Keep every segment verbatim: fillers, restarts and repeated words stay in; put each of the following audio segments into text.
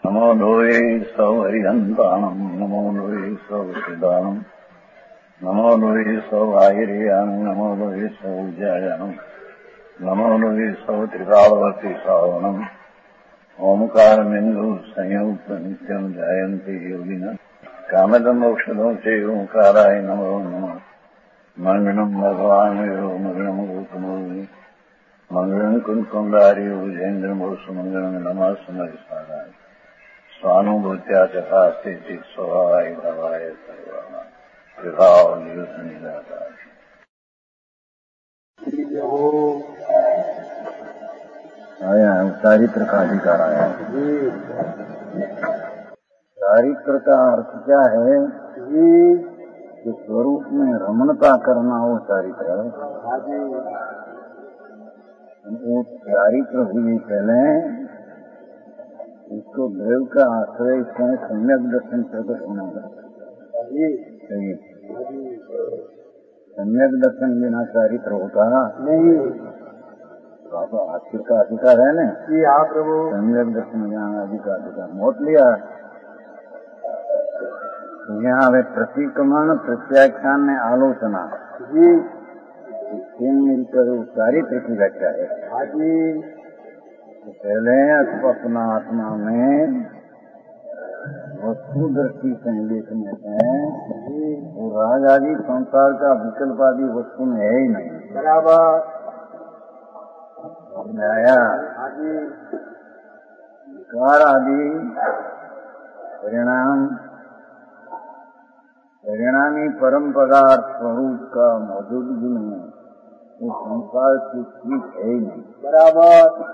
नमो लोये सौहरिहन्ताणम् नमो लोये सौसिदानम् नमो लोये सौभागिर्यानम् नमो लोये सौज्यायानम् नमो लोये सौत्रिकालवती सावनम् ओंकारमिन्दु संयुक्त नित्यम् जायन्ति योगिनः कामदमोक्षदं च ओंकाराय नमो नमः मङ्गलम् भगवान् यो मङ्गलम् गौतमोऽग्नि मङ्गलम् कुन्कुण्डारि भुजेन्द्रमोसुमङ्गलम् नमः समरिसाराय स्वानुभूत्या तथा स्थिति स्वभावाय भवाय सर्वाणां विभाव नियुक्त निराकार आया है चारित्र का अधिकार आया है। चारित्र का अर्थ क्या है कि स्वरूप में रमणता करना वो चारित्र है। वो चारित्र हुई पहले इसको देव का आश्रय इसमें सम्यक दर्शन प्रकट होना चाहिए। सम्यक दर्शन बिना चारित्र होता नहीं। तो आखिर का अधिकार है ना जी। हाँ प्रभु, सम्यक दर्शन ज्ञान अधिकार अधिकार मोट लिया। यहाँ वे प्रतिक्रमण प्रत्याख्यान में आलोचना जी तीन मिलकर चारित्र की व्याख्या है। हाँ जी। तो पहले अपना आत्मा में वस्तु दृष्टि से देखने से वो राज आदि संसार का विकल्प आदि वस्तु में है ही नहीं। बराबर आया विकार आदि परिणाम परिणामी परम पदार्थ स्वरूप का मौजूदगी में वो संसार की चीज है ही नहीं। बराबर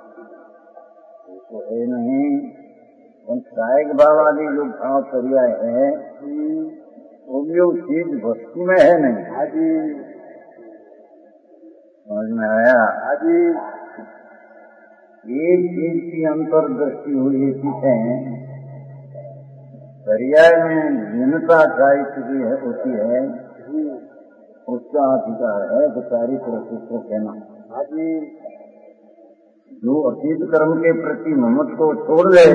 तो है नहीं। सहायक भाव आदि जो भाव पर्याय है वो भी वो चीज वस्तु में है नहीं। हाजी समझ में आया। हाजी एक चीज की अंतर्दृष्टि हुई है पर्याय में भिन्नता साहित्य की है होती है उसका अधिकार है तो चारित्र को कहना। हाजी जो अतीत कर्म के प्रति ममत को छोड़ दे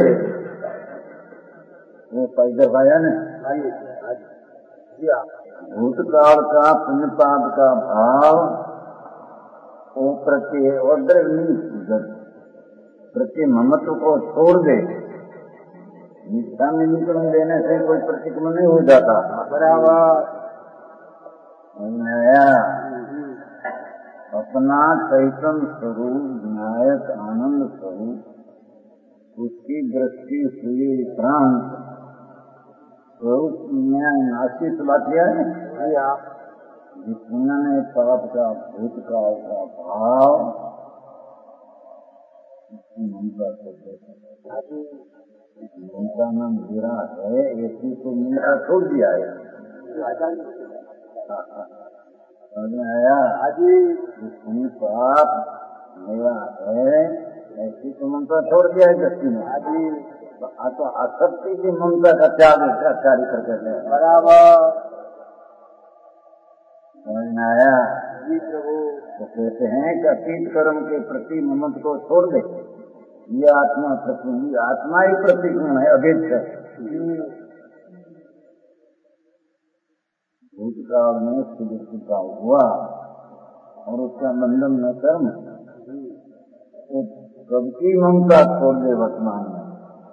वो पैदा पाया न। भूतकाल का पुण्यपाप का भाव वो प्रति और प्रति ममत्व को छोड़ दे। निष्ठा में निकलन देने से कोई प्रतिक्रमण नहीं हो जाता। बराबर नया अपना चैतन्य स्वरूप विनायक आनंद स्वरूप उसकी दृष्टि हुई प्रांत स्वरूप में नाशित बात यह है जिसने पाप का भूतकाल का भाव ममता को देखा। ममता नाम गिरा है ऐसी को मिलता छोड़ दिया है। आया आदि पाप मेरा है ऐसी तो ममता छोड़ दिया है दृष्टि में। आदि तो असत्य की ममता का त्याग चारित्र कहते हैं। बराबर समझ में आया जी प्रभु। तो कहते हैं कि अतीत कर्म के प्रति ममत को छोड़ दे। ये आत्मा प्रति आत्मा ही प्रतिक्रमण है अभेद है। भूतकाल में सुदृष्टि का हुआ और उसका बंधन में कर्म तो सबकी ममता छोड़ दे वर्तमान में।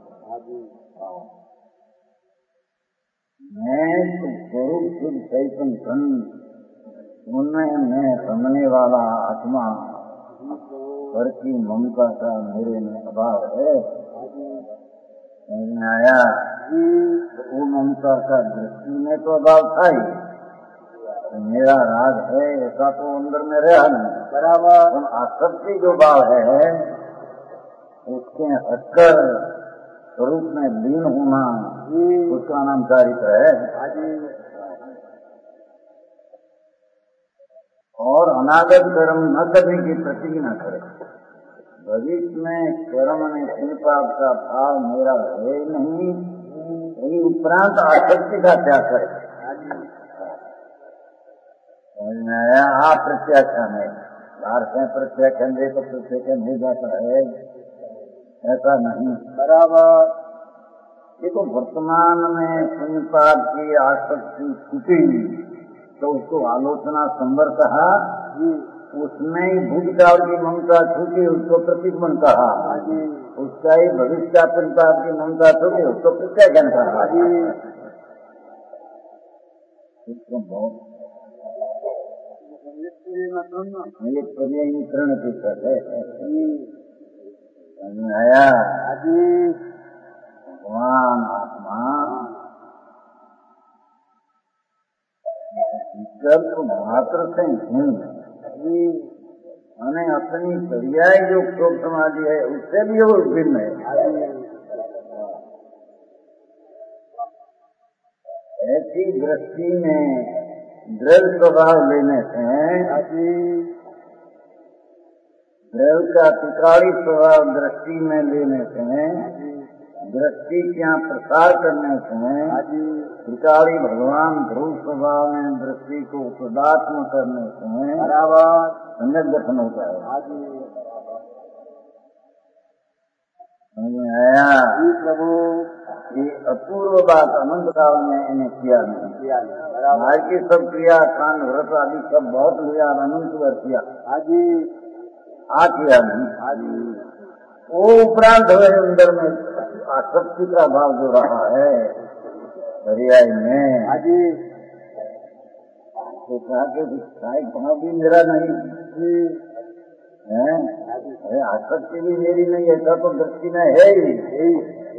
मैं तो स्वरूप शुद्ध चैतन्य खंड उनमें मैं रमने वाला आत्मा पर की ममता का मेरे में अभाव है। समझ में आया। वो ममता का दृष्टि में तो अभाव था ही। मेरा राग है ऐसा तो अंदर में रहा नहीं। बराबर आसक्ति जो भाव है उसके हटकर स्वरूप में लीन होना उसका नाम चारित्र है। और अनागत कर्म न करने की प्रतिज्ञा करे। भविष्य में कर्म में पाप का भाव मेरा है नहीं यही उपरांत आसक्ति का त्याग करे। आ प्रत्याख्यान है बाहर से प्रत्याख्यान दे तो प्रत्याख्यान हो जाता है ऐसा नहीं। बराबर देखो वर्तमान में पुण्य पाप की आसक्ति छूटी तो उसको आलोचना संवर कहा, उसमें ही भूतकाल की ममता छूटी उसको प्रतिगमन कहा, उसका ही भविष्य पुण्य पाप की ममता छूटी उसको प्रत्याख्यान कहा। इसको बहुत ये पर्यायीकरण की तरह है। आया भगवान आत्मा विकल्प मात्र से भिन्न मैंने अपनी पर्याय जो क्षोभ समाधि है उससे भी वो भिन्न है। ऐसी दृष्टि में दृढ़ स्वभाव लेने से दृढ़ का पित्राड़ी स्वभाव दृष्टि में लेने से दृष्टि क्या प्रसार करने से पित्राड़ी भगवान ध्रुव स्वभाव में दृष्टि को उपदात्म करने से सम्यक दर्शन होता है। समझ में आया प्रभु? ये अपूर्व बात अनंत काल में इन्हें किया नहीं। आज की सब क्रिया कांड व्रत आदि सब बहुत लिया अनंत वर्ष किया, आ किया नहीं। वो उपरांत हुए अंदर में आसक्ति का भाव जो रहा है पर्याय में तो कहा कि भाव भी मेरा नहीं है, अरे आसक्ति भी मेरी नहीं, ऐसा तो दृष्टि में है ही।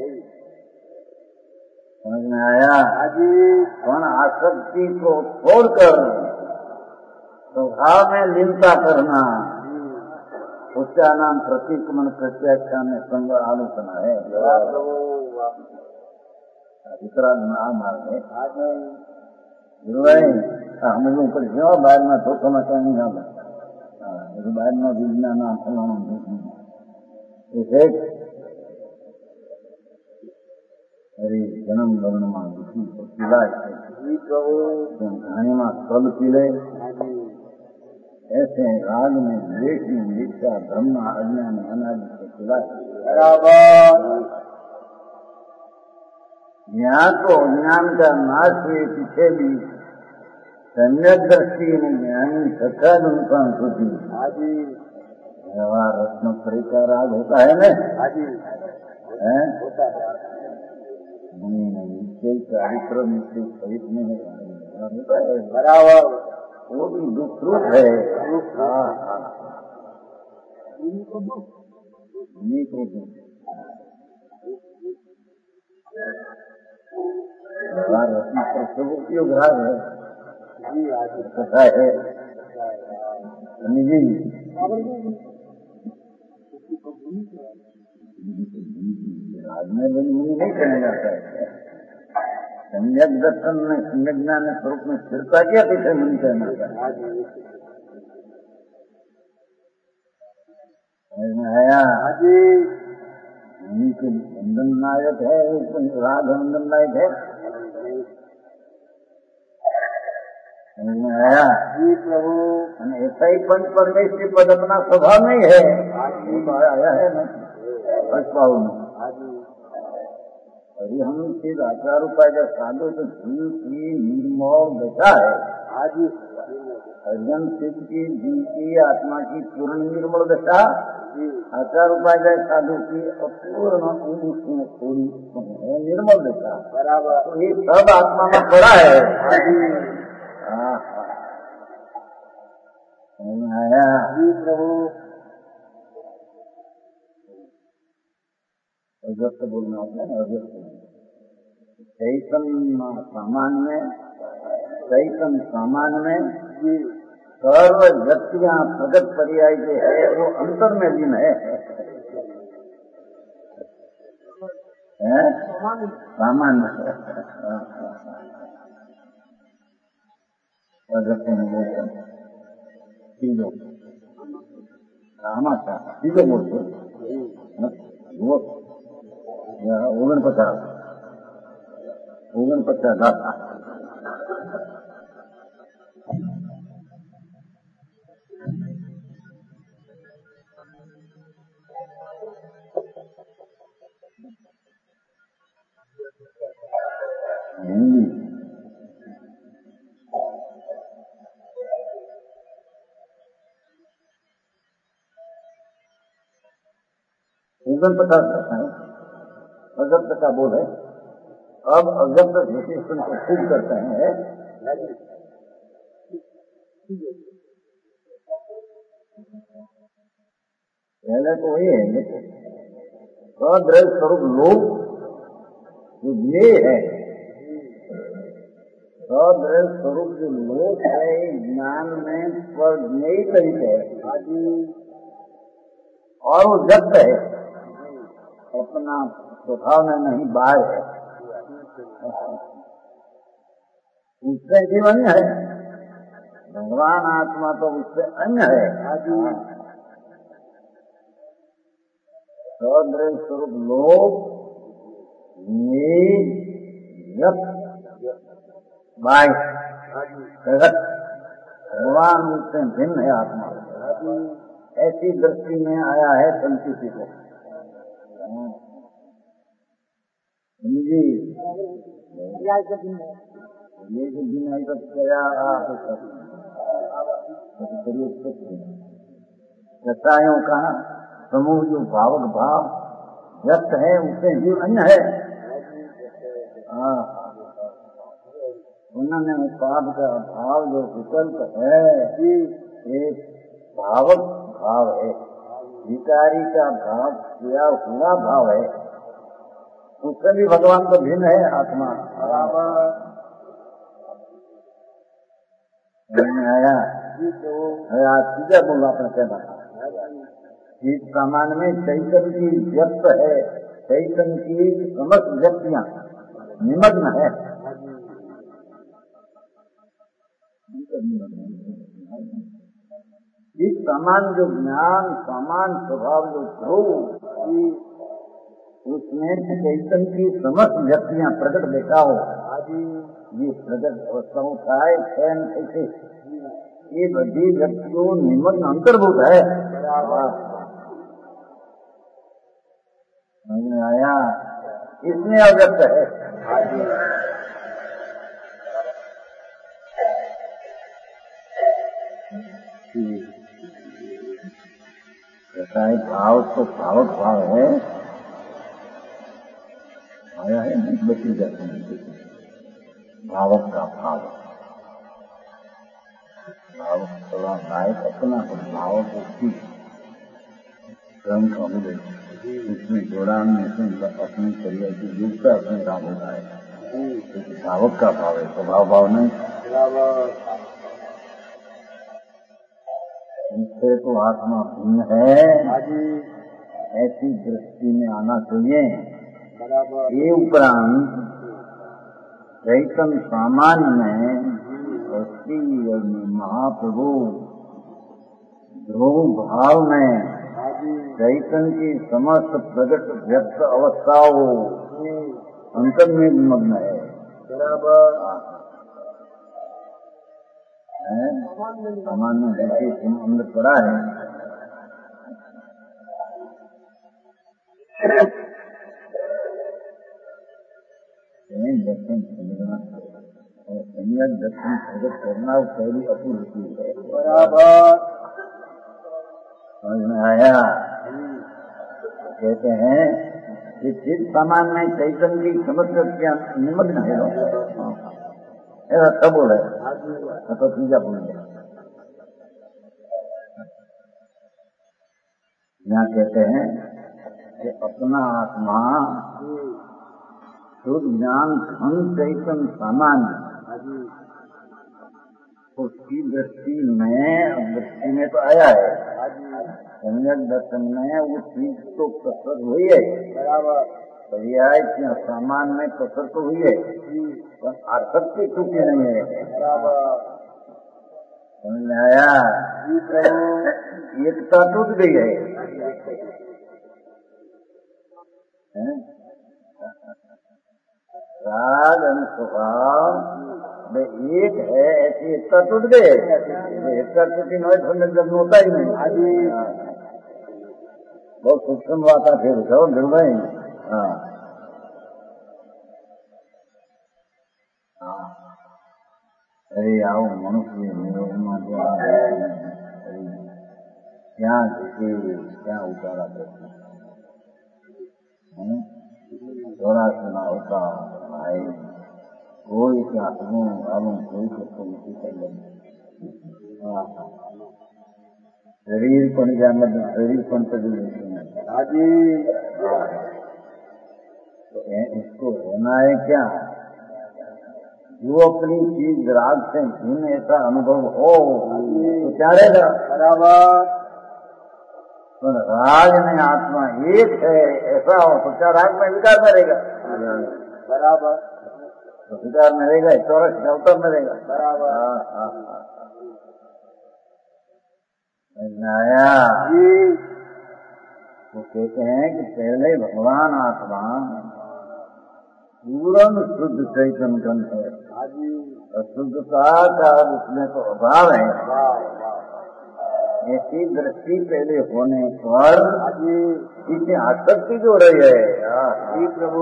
समझ में आया? कौन आसक्ति को छोड़कर स्वभाव में लीनता करना उसका नाम प्रतिक्रमण प्रत्याख्यान में संग आलोचना है। दूसरा नाम है हम लोगों को जो बाद में तो समझता नहीं हम बाद में विज्ञान अरे जन्म वर्ण में दुखी पीला कहानी में सब पीले ऐसे राग में द्वेष में मिथ्या ब्रह्म अज्ञान अनादि से खिला यहाँ तो अज्ञान का नाश हुए पीछे भी सम्यक दृष्टि में ज्ञानी सच्चा अनुसार सुधी व्यवहार रत्न का राग होता है न नहीं निश्चय चारित्र निश्चय सहित में होता है बराबर, वो भी दुख रूप है। हाँ हाँ व्यवहार रत्न पर सब उपयोग राग है कथा है निजी राज में नहीं कहना जाता है। सम्यक दर्शन में सम्यक ज्ञान स्वरूप में स्थिरता क्या पीछे मन कहना है। आया बंधन नायक है राग बंधन नायक है। समझ में आया जी प्रभु? ऐसा ही पंच परमेश्वरी पद अपना स्वभाव नहीं है, आया है ना पाव में। अरे हम सिर्फ आचार उपाय का साधु तो जीव की निर्मोल दशा है। अर्जन सिद्ध की जीव की आत्मा की पूर्ण निर्मल दशा आचार उपाय का साधु की अपूर्ण थोड़ी निर्मल दशा बराबर। तो ये सब आत्मा में पड़ा है। आया जी प्रभु? अव्यक्त बोलना होता है, अव्यक्त चैतन्य सामान्य में चैतन्य सामान्य में सर्व व्यक्तियां प्रगत पर्याय जो है वो अंतर में लीन है, है? सामान्य चीजों चीजों बोलते वो ओगन पचास ओगन पचास लाख एकदम पचास करता है, अजब का बोल है। अब अजब विशेषण को खूब करते हैं। पहले तो वही है सदृढ़ स्वरूप लोक जो ज्ञेय है, सदृढ़ स्वरूप जो लोक है ज्ञान में पर ज्ञेय तरीके है और वो व्यक्त है, अपना स्वभाव में नहीं बाहर है, उससे जीवन है। भगवान आत्मा तो उससे अन्य है। सदृढ़ स्वरूप लोक बाह्य प्रगट, भगवान उससे भिन्न है आत्मा। ऐसी दृष्टि में आया है संस्कृति को। जी ये जो दिन आई तब क्या रसायों का समूह जो भावक भाव व्यक्त है उससे जीव अन्य है। उन्होंने पाप का भाव जो विकल्प है एक भावक भाव है, विकारी का भाव किया हुआ भाव है, उससे भी भगवान तो भिन्न है आत्मा। आया आज सीधा बोला अपना कहना इस सामान्य में चैतन्य की व्यक्त है, चैतन्य की समस्त व्यक्तियां निमग्न है। इस समान जो ज्ञान समान स्वभाव जो ध्रुव उसमें चैतन्य की समस्त व्यक्तियां प्रकट देखा हो, ये प्रकट अवस्थाओं का फैन कैसे ये बड़ी व्यक्तियों निमग्न अंतर्भूत है। समझ में आया? इसमें अव्यक्त है। भाव तो भावक भाव है, आया है नहीं बची जाते हैं भावक का भाव। भावक थोड़ा नायक अपना भावक उसकी ग्रंथ मिले उसमें जोड़ान में अपनी शरीर की युगता अपने राम होता है, क्योंकि भावक का भाव है, स्वभाव भाव नहीं। इससे तो आत्मा भिन्न है, ऐसी दृष्टि में आना चाहिए। ये उपरांत चैतन्य सामान्य में महाप्रभु ध्रुव भाव में चैतन्य की समस्त प्रगट व्यक्त अवस्थाओं अंतर में निमग्न है। सामान्य जैसे अंदर पड़ा है, दर्शन समझना और सम्यक दर्शन प्रकट करना पहली अपूर्ति है। बराबर समझ में आया? कहते हैं कि जिस सामान में चैतन्य की समस्त क्या निमग्न है ऐसा सब बोले तो तीजा बोलेंगे। यहाँ कहते हैं कि अपना आत्मा शुद्ध ज्ञान घन चैतन्य सामान्य उसकी दृष्टि में दृष्टि में तो आया है, सम्यक दर्शन में वो चीज तो प्रसर हुई है, पर्याय सामान में प्रसर तो हुई है पर आसक्ति टूटी नहीं है। समझ में आया? एकता टूट गई है, है? राग और स्वभाव एक है, ऐसी एकता टूट गई। एकता टूटी नहीं तो जब होता ही नहीं। बहुत सूक्ष्म बात है फिर तो निर्भय। हाँ अरे आओ मनुष्य क्या क्या उतारा करते थोड़ा सुना होता भाई कोई क्या गुण आलू कोई को नहीं कर लेंगे। शरीर पण जाना शरीर पण हाजी तो इसको होना है क्या? जो अपनी चीज राग से भिन्न ऐसा अनुभव हो तो क्या रहेगा? बराबर। तो राग में आत्मा एक है ऐसा हो तो क्या राग में विकार में रहेगा? बराबर। तो विकार में रहेगा चौरस अवतर में रहेगा। बराबर। हाँ हाँ हाँ आया वो कहते हैं कि पहले भगवान आत्मा पूर्ण शुद्ध चैतन्य है, अशुद्धता का उसमें तो अभाव है। ऐसी दृष्टि पहले होने पर इसे आसक्ति जो रही है प्रभु,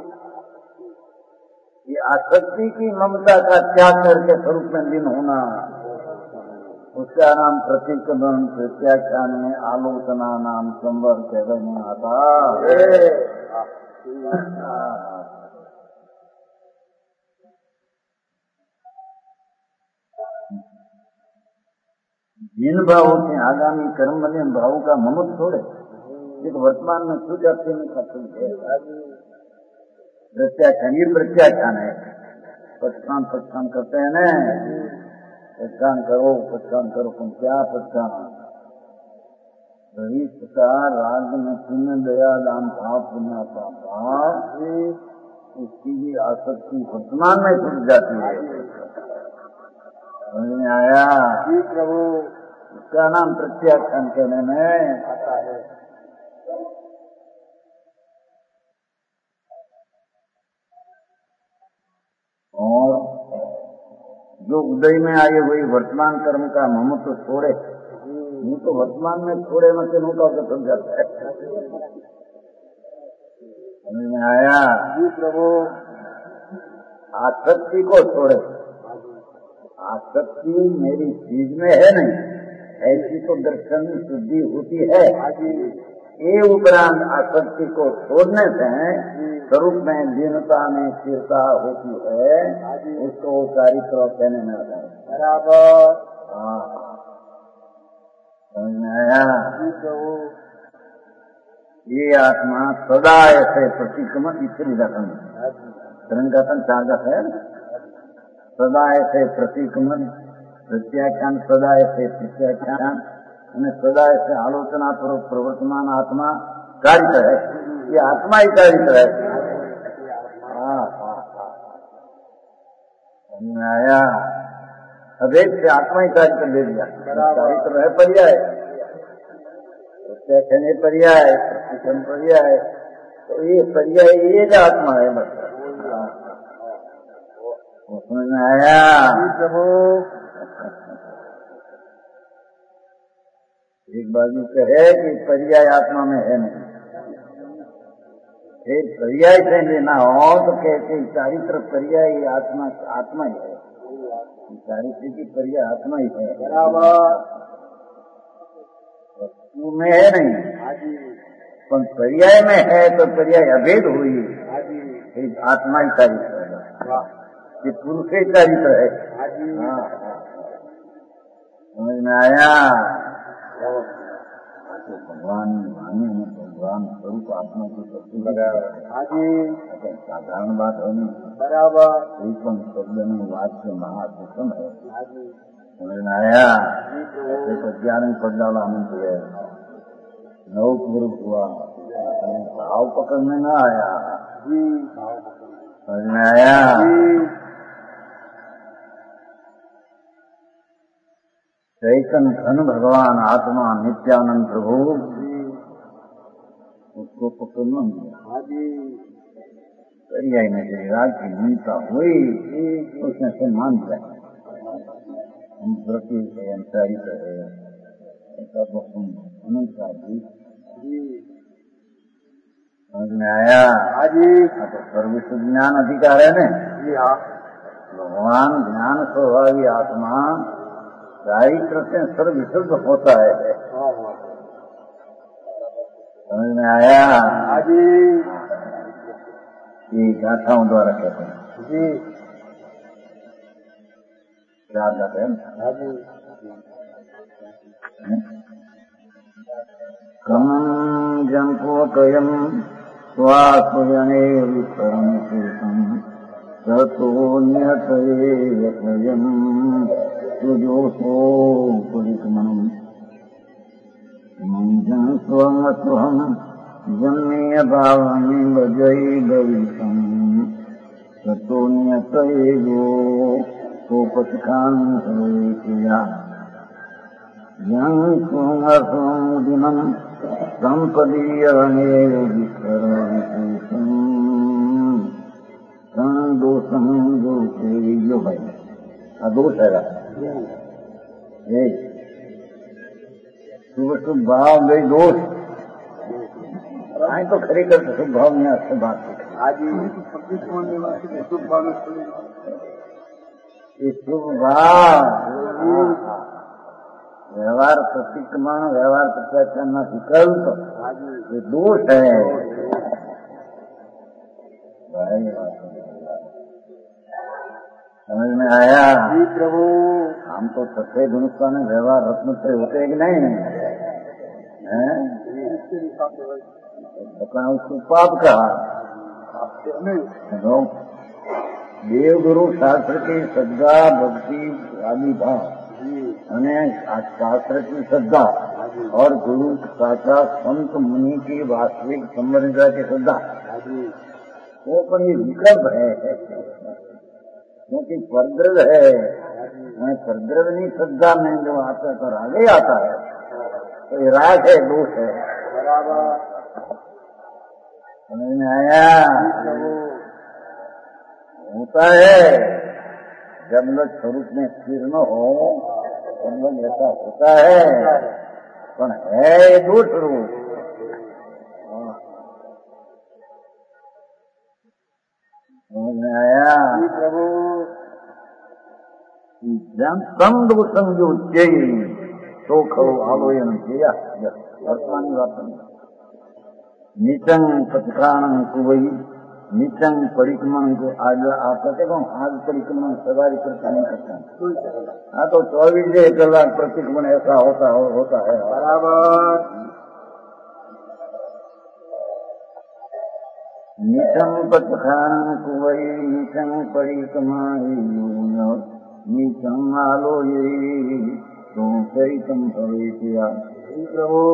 ये आसक्ति की ममता का त्याग करके स्वरूप में लीन होना, उसका नाम प्रतिक्रमण प्रत्याख्यान में आलोचना नाम संवर कहने में आता। जिन भावों से आगामी कर्म बने भावों का ममत छोड़े, एक वर्तमान में छूट जाते में प्रत्याख्यान, ये प्रत्याख्यान है। पक्षान पक्षान करते हैं न, पक्षान करो पक्षान करो तुम क्या पक्षान? रवि प्रकार राग में पुण्य दया दान भाव पुण्य भाव उसकी भी आसक्ति वर्तमान में छूट जाती है। समझ में आया? जी प्रभु। उसका नाम प्रत्याख्यान कहने में आता है। और जो उदय में आए हुई वर्तमान कर्म का ममत्व तो छोड़े, ये तो वर्तमान में छोड़े मत का समझ जाता है। समझ में आया? जी प्रभु। आसक्ति को छोड़े, आसक्ति मेरी चीज में है नहीं, ऐसी तो दर्शन शुद्धि होती है। ये उपरांत आसक्ति को छोड़ने से स्वरूप में दीनता में स्थिरता होती है, उसको चारित्र कहने में आता है। बराबर। हाँ समझ में आया? ये आत्मा सदा ऐसे प्रतिक्रमण इतनी रकम तरंगतन चार्जक है, सदा ऐसे प्रतिक्रमण प्रत्याख्यान, सदा ऐसे प्रत्याख्यान, सदा ऐसे आलोचना पूर्वक प्रवर्तमान आत्मा कारित है। ये आत्मा ही कारित है। हाँ हाँ हाँ समझ में आया? अभेद से आत्मा ही कारित ले दिया। कारित है पर्याय, प्रत्याख्यान है पर्याय, प्रतिक्रमण पर्याय, तो ये पर्याय एक आत्मा है। मतलब समझ में आया? एक बाजू कहे कि पर्याय आत्मा में है नहीं, फिर पर्याय से लेना हो तो कहते चारित्र पर्याय आत्मा आत्मा ही है, चारित्र की पर्याय आत्मा ही है। बराबर। वस्तु में है नहीं, पर पर्याय में है तो पर्याय अभेद हुई, फिर आत्मा ही चारित्र है, ये पुरुष ही चारित्र है। हाँ समझ में आया? तो भगवान माने में भगवान स्वरूप आत्मा को सबसे लगा साधारण बात है नहीं। बराबर। एकम शब्द में वाक्य महासुखम है। समझ में आया? ऐसे तो ज्ञान में पड़ डाला आनंद है, नव पूर्व हुआ, भाव पकड़ने न आया। समझ में आया? चैतन्य घन भगवान आत्मा नित्यानंद प्रभु, उसको पकड़ना पर्याय में देगा कि नीता हुई उसने सम्मान किया, हम प्रति अंसारी है ऐसा तो हम अनंत का भी। समझ में आया? तो सर्वविश्व ज्ञान अधिकार है न? भगवान ज्ञान स्वभावी आत्मा चारित्र से सर्व विशुद्ध होता है। समझ में आया? ये गाथाओं द्वारा कहते हैं जी। याद आते हैं कमं जंपोकयं स्वास्वयने विपरं पुरुषं ततोऽन्यतये यतयं सुजोषो परिकमनं मंजं स्वमस्वहं जन्मेय भावं भजै भविषं ततोऽन्यतये यो सोपथिकान् सर्वेक्रिया यं सुमसुदिनं संपदीयरणेव विकरविशेषं संदोषं दोषे यो भाई अदोष है ये शुभ शुभ भाव गई दोष आए तो खरी कर शुभ भाव में अच्छे बात आज शुभ भाव शुभ भाव व्यवहार प्रतिक्रमण व्यवहार प्रत्याख्यान न विकल्प ये दोष है। समझ में आया प्रभु? हम तो सफेद हिंदुस्तान में व्यवहार रत्न से होते कि नहीं है? उसको पाप कहा। देव गुरु शास्त्र की श्रद्धा भक्ति आदि भाव शास्त्र की श्रद्धा और गुरु साक्षात संत मुनि की वास्तविक संबंधिता की श्रद्धा वो पर ये विकल्प है क्योंकि परद्रव है परद्रवनी श्रद्धा में जो आता है तो आगे आता है तो ये राग है दोष है। समझ में आया? होता है जब लोग स्वरूप में स्थिर न हो तब लोग ऐसा होता है पर है दोष रूप। समझ में आया? तम दोषम जो उच्चई तो खो आलोयन किया वर्तमान वार्ता नीचंग प्रतिकारण कुवई नीचंग परिक्रमण को आज आप कहते हो आज परिक्रमण सवारी करता नहीं करता। हाँ तो चौबीस कलाक प्रतिक्रमण ऐसा होता हो, होता है बराबर। नीचंग प्रतिकारण कुवई नीचंग परिक्रमण नीचंग आलो ये तो चरितम भवे किया प्रभु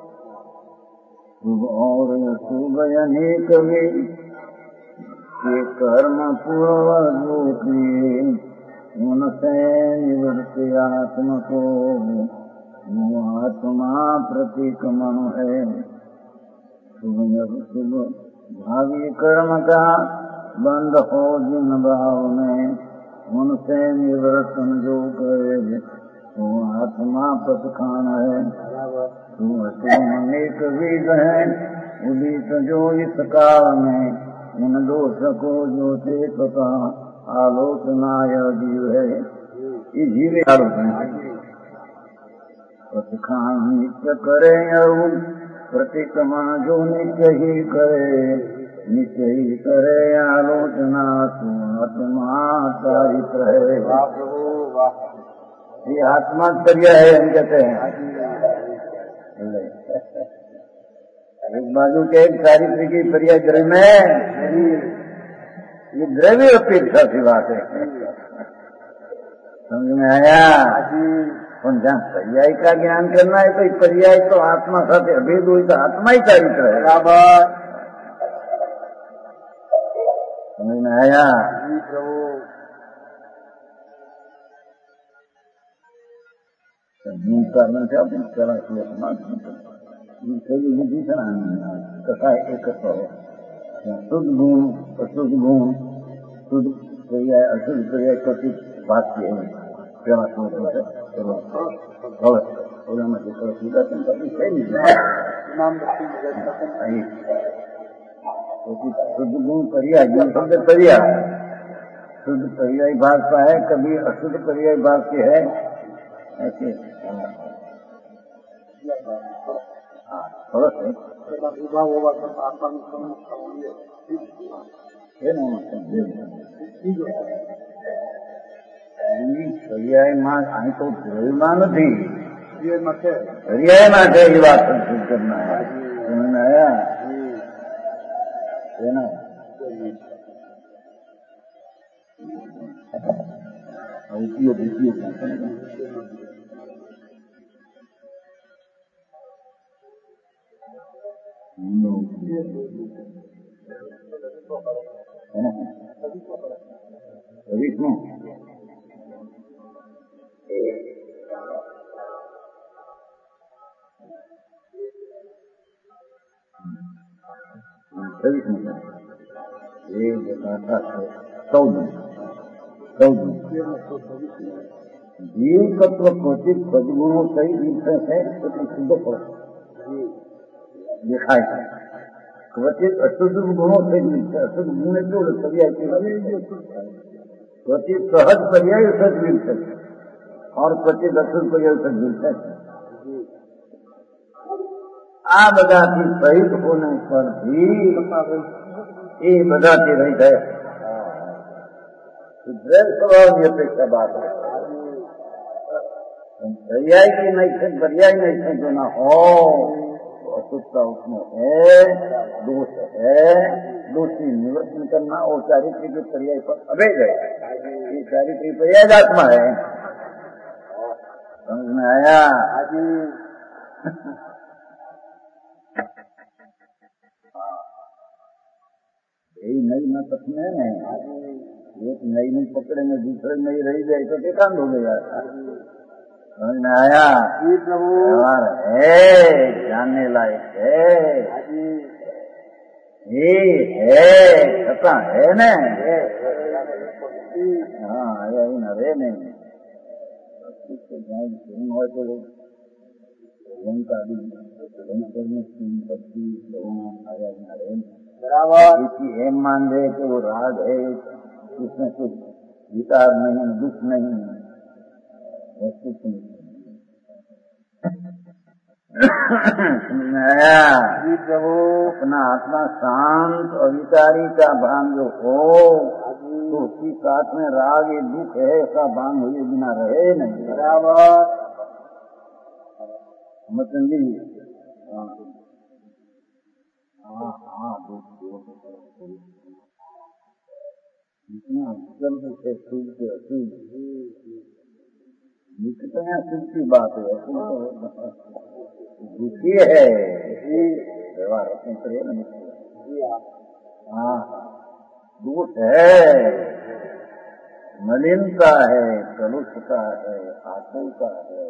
शुभ और शुभ अनेक वे ये कर्म पूर्वजोगे उनसे निवृत्ति आत्म को आत्मा प्रतिक्रमण है। शुभ शुभ भावी कर्म का बंद हो जिन भाव में उनसे निवृत्तन जो करे तो आत्मा प्रतिखान है। तुम अनेक विध है उदित जो इस काल में इन दोष को जो चेतता आलोचना जीव है ये जीव आलोचना प्रतिखान नित्य करे और प्रतिक्रमण जो नित्य ही करे नित्य ही करे आलोचना तू आत्मा चारित्र है। ये आत्मा पर्याय है हम कहते हैं। एक बाजू के एक चारित्र की पर्याय द्रव्य में ये द्रव्य अपेक्षा की बात है। समझ में आया? जहाँ पर्याय का ज्ञान करना है तो पर्याय तो आत्मा साथ अभेद हुई तो आत्मा ही चारित्र है बराबर। समझ में आया? करना चाहते चला कथा एक शुद्ध गुण अशुद्ध गुण शुद्ध क्रिया अशुद्ध क्रिया कति बात की है प्रेमा शुद्ध गुण पर्याय गुण शब्द पर्याय शुद्ध पर्यायी भाषा है कभी अशुद्ध पर्यायी भाषा है ऐसे हाँ फर्क है। પર્યાયમાં અહીં તો ધ્યેયમાં નથી, પર્યાયમાં છે એ વાત સંસ્કૃત કરના આયા એના ઉપયોગ ઉપયોગ વિષ્ણુ એ बताता है चौदह चौदह जीव तत्व क्वचित सदगुणों सही विषय है क्वचित शुद्ध पर दिखाई है क्वचित अशुद्ध गुणों से मिलते अशुद्ध गुण जो पर्याय क्वचित सहज पर्याय सच मिलते और क्वचित अशुद्ध पर्याय सच मिलते आ बधाથી સહિત હોने पर भी ये बधाથી रही गए स्वभाव की अपेक्षा बात है पर्याय की नहीं से पर्याय नहीं से जो ना हो अशुद्धता उसमें है, दोष है, दोषी निवर्तन करना और चारित्रिक पर्याय पर अभेद है। ये चारित्रिक पर्याय आत्मा है, समझ में आया? यही नई न तकने नहीं, एक नई नहीं पकड़ेंगे दूसरे नई रही जाए तो बेकांड हो गया। समझ में आया? व्यवहार है, जानने लायक है, ये है छता है न। हाँ आया ही न रे नहीं हो तो का भी आया ही न रे बराबर एम मान रहे कि वो राग है, उसमें कुछ विकार नहीं, दुख नहीं, कुछ नहीं। आया अपना आत्मा शांत अविकारी का भान जो हो तो उसकी साथ में राग ये दुख है ऐसा भान हुए बिना रहे नहीं। बराबर मतलब जी हाँ हाँ इतना जल्द से शुद्ध अशुद्ध निकटना शुद्ध की बात है, दुखी है व्यवहार हाँ दोष है, मलिनता है, कलुषता है, आकुलता है।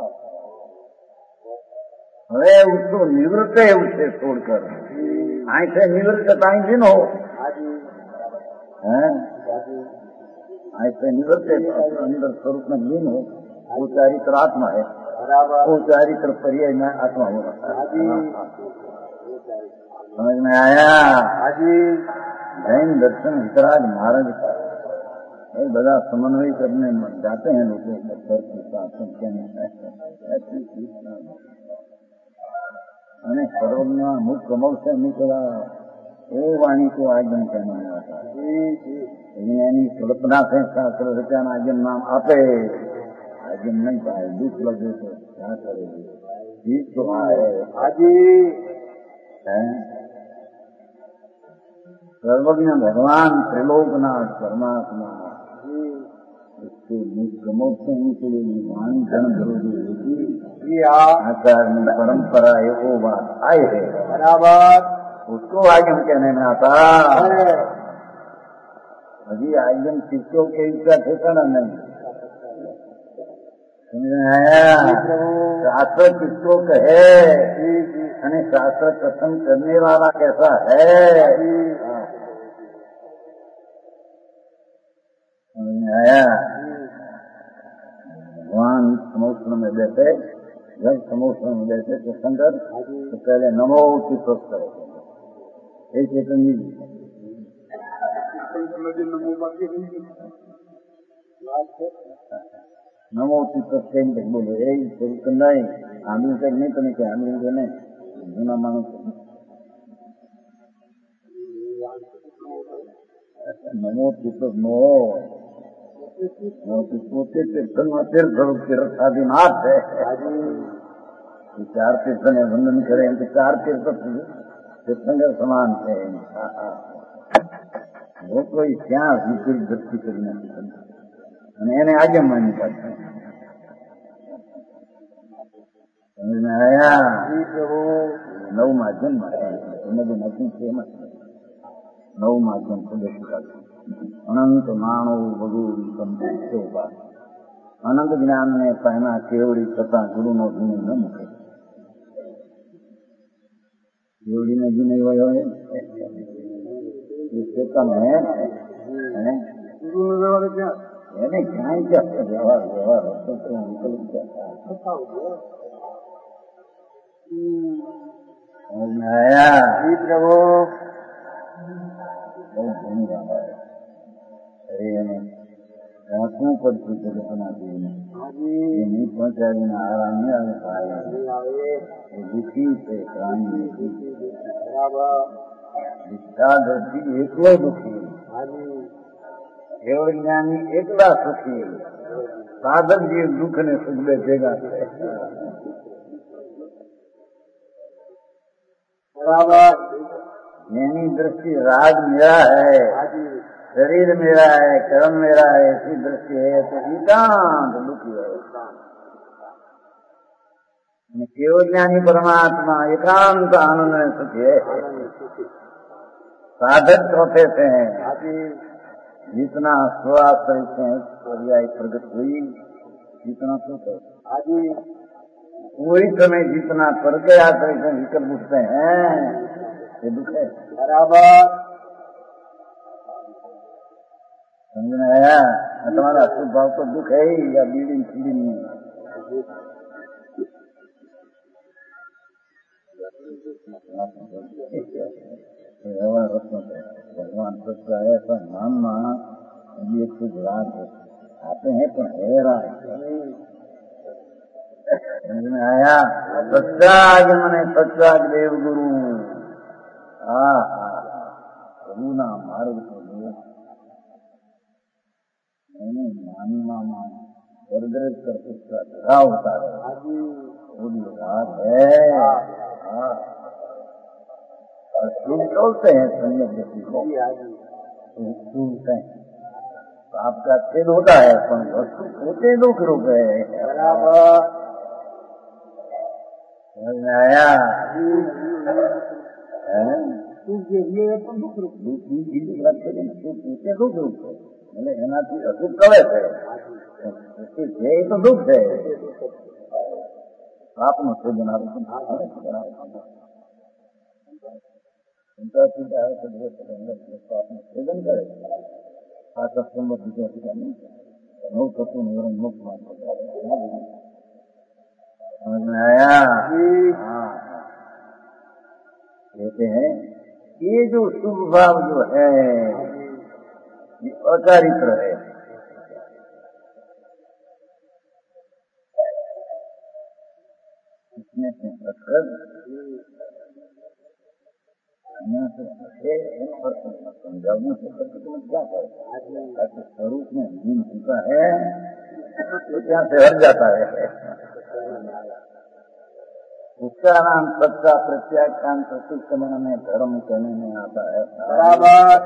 હવે उसको निवृत्त है उससे छोड़कर आई से निवृत्त ताई दिन हो आई से निवृत्त अंदर स्वरूप में लीन हो वो चारित्र आत्मा है, वो चारित्र पर्याय में आत्मा हो रहा है। समझ में आया? जैन दर्शन वितराग महाराज बड़ा समन्वय करने जाते हैं लोगों અને સર્વજ્ઞ મુખ કમળશે નીકળા એ વાણી को आज्ञन कहना आता એની કલ્પના से शास्त्र रचना आज्ञन नाम आपे आज्ञन नहीं पाए दुख लगे तो क्या करेगी जीत तो आए आजी है सर्वज्ञ भगवान त्रिलोकनाथ परमात्मा उसके मुख कमल से निकले वाणी जन विरोधी होगी आचार्य में परंपरा है वो बात आई है। बराबर उसको आयम कहने में आता अभी आयम शिष्यों के इसका ठिकाना नहीं। समझ में आया? शास्त्र किसको कहे यानी शास्त्र कथन करने वाला कैसा है। समझ में आया? भगवान समुद्र में बैठे जब समुद्र में बैठे तो शंकर तो पहले नमो की स्वस्थ करे एक चेतन जी नमो की स्वस्थ बोले यही स्वरूप नहीं आमिल तक नहीं तो नहीं आमिल को नहीं जूना मानो नमो तीर्थ मोह पोते तीर्थમાં तीर्थ तीर्थादिनाथ है। चार तीर्थ ने वंदन करें तो चार तीर्थ तीर्थंकर समान है। वो कोई क्या विपरीत दृष्टि करने અને એને આજે માની પાડશે। સમજ में आया? નવ માધ્યમ એને બી નક્કી છે એમાં નવ માધ્યમ ખુદે શીખાડશે। અનંત માણવ ભગું સંતો અનંત જ્ઞાન ને પહેલા કેવડી છતાં ગુરુનો ગુણ ન મૂકે। કેવડીને જ નહીં હોય તમે ગુરુનો વ્યવહાર ક્યાં એને ક્યાંય ક્યાં વ્યવહાર વ્યવહાર વિકલ્પ ક્યાં आया प्रभु बहुत घनी बात है। अरे आंखों पर जगत बना दी ये नहीं पहुंचाई ना आराम में आगे पाए ये दुखी से प्राणी निष्ठा दृष्टि एकलो दुखी केवल ज्ञानी एकला सुखी साधक जीव दुख ने सुख में भेगा ज्ञानी दृष्टि राग मेरा है, शरीर मेरा है, कर्म मेरा है, ऐसी दृष्टि है तो एकांत दुखी है। केवल ज्ञानी परमात्मा एकांत आनंद में सुखी है। साधक चौथे से हैं जितना स्वाश्रय से पर्याय प्रगट हुई जितना सुख है। वही समय जितना पर गया तो विकल्प उठते हैं ये दुख है। बराबर समझ में आया? तुम्हारा शुभ भाव तो दुख है ही या बीड़ी सीढ़ी में भगवान सत्य ऐसा मानना अभी एक कुछ रात आते हैं तो है रात समझ में आया? सत्याग मने सत्याग देव गुरु हाँ प्रभु ना मार्ग को मैंने मानना मान स्वर्गरज कर उसका धरा होता है थोड़ी रात है। और शुभ चलते हैं संयम व्यक्ति को सुनते हैं तो आपका छेद होता है पर वस्तु होते दुख रूप है। समझ में आया? સુખ જે છે એ પણ દુઃખ રૂપ બીજી વાત કરીએ ને સુખ પોતે દુઃખ રૂપ છે એટલે એનાથી અસુખ કરે છે જે એ તો દુઃખ છે પાપનું સર્જન આવે છે પાપનું સર્જન કરે આ સત્સંગમાં બીજા બીજા નહીં નવ તત્વ નિવરણ મુક્ત માં समझ में आया? हाँ कहते हैं ये जो शुभ भाव जो है ये अचारित्र है। इसमें से अक्षर यहाँ से समझाने से तुम्हें क्या करे ताकि स्वरूप में जीन चुका है तो यहाँ से हट जाता है। उसका नाम सत्ता प्रत्याख्यान प्रतिक्रमण में धर्म कहने में आता है। बराबर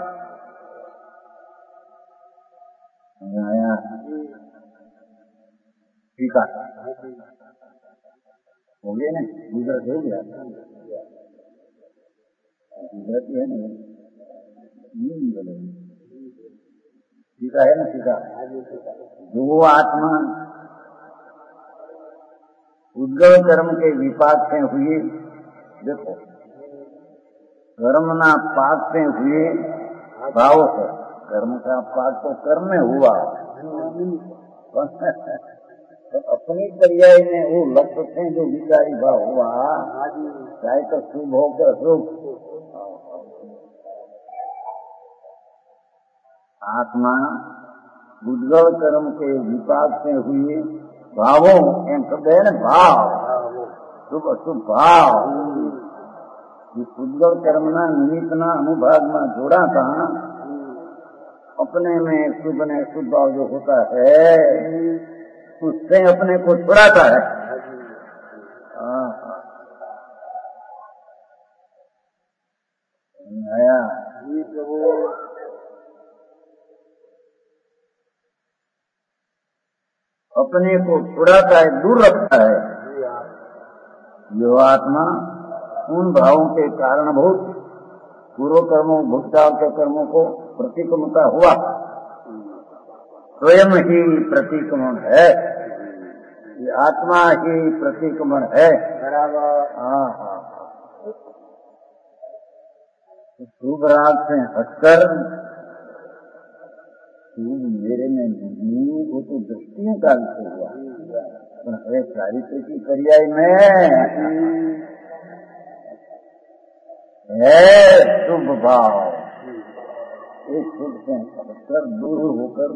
आया? ठीक है हो गया ना गुजरात हो गया गुजराती है ना सीखा है ना सीखा जो आत्मा उद्गल कर्म के विपाक से हुए देखो कर्म ना पाक से हुए भाव से कर्म का पाक तो कर्म में हुआ तो अपनी पर्याय में वो लक्ष्य से जो विकारी भाव हुआ चाहे तो शुभ हो या अशुभ आत्मा उद्गल कर्म के विपाक से हुए भावों एम शब्द है ना भाव शुभ अशुभ भाव उद्गल कर्म ना निमित्त ना अनुभाग में जोड़ा था अपने में शुभ ने शुभ भाव जो होता है उससे अपने को छुड़ाता है। हाँ आया अपने को छुड़ाता है, दूर रखता है। यो आत्मा उन भावों के कारणभूत पूर्व कर्मों भूतकाल के कर्मों को प्रतिक्रमता हुआ स्वयं ही प्रतिक्रमण है। ये आत्मा ही प्रतिक्रमण है। बराबर। हाँ हाँ शुभ राग से हटकर मेरे में नहीं, वो तो दृष्टियों काल से हुआ। हरे चारित्र की पर्याय में है शुभ भाव। एक शुभ से हटकर दूर होकर